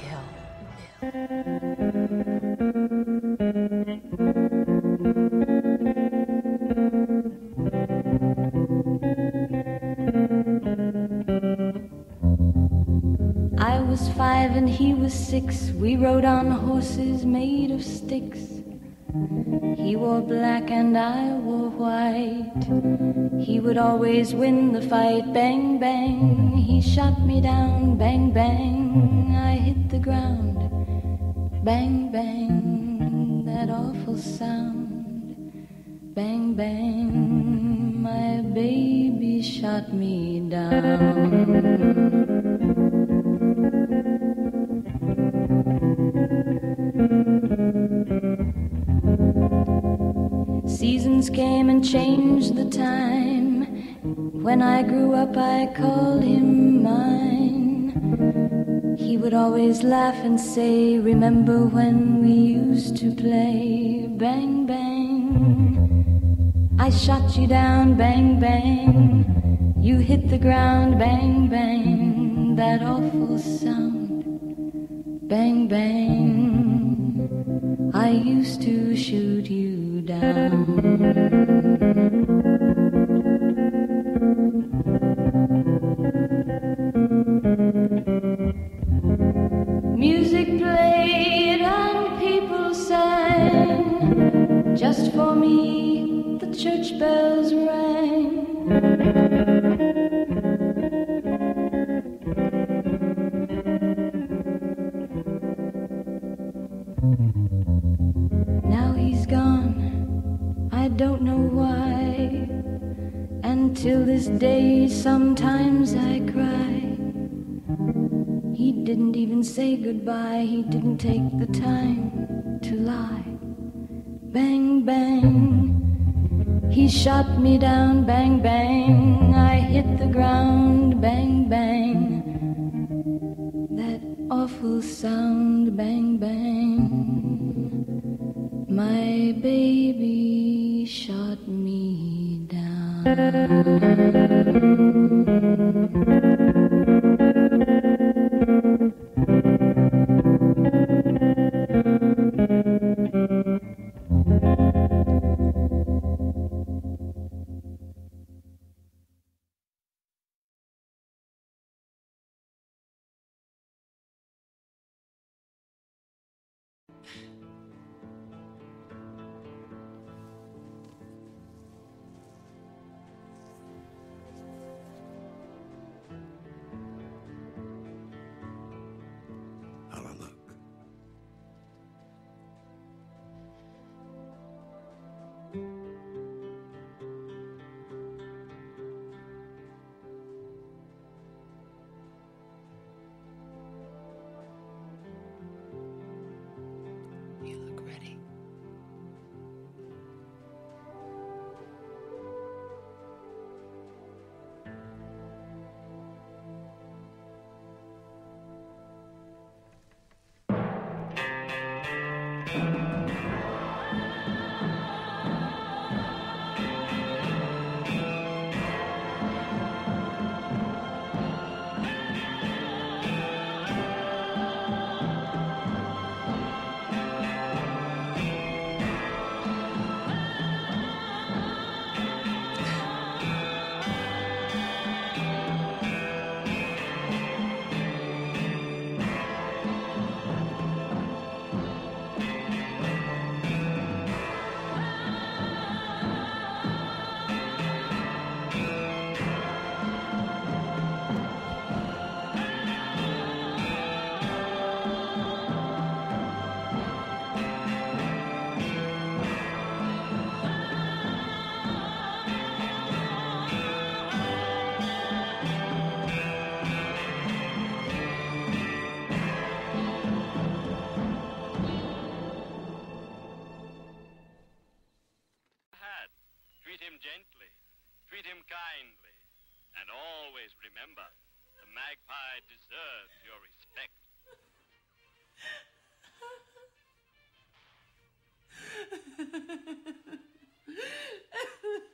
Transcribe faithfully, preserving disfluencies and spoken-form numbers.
Kill I was five and he was six. We rode on horses made of sticks. He wore black and I wore white. He would always win the fight. Bang, bang, he shot me down. Bang, bang, I hit the ground. Bang, bang, that awful sound. Bang, bang, my baby shot me down. Seasons came and changed the time. When I grew up I called him mine. He would always laugh and say, remember when we used to play? Bang, bang, I shot you down. Bang, bang, you hit the ground. Bang, bang, that awful sound. Bang, bang, I used to shoot you down. Music played and people sang. Just for me the church bells rang. Now he's gone, I don't know why. And till this day sometimes I cry. He didn't even say goodbye. He didn't take the time to lie. Bang, bang, he shot me down. Bang, bang, I hit the ground. Bang, bang, that awful sound. Bang, bang, my baby shot me down. Gently, treat him kindly, and always remember, the magpie deserves your respect.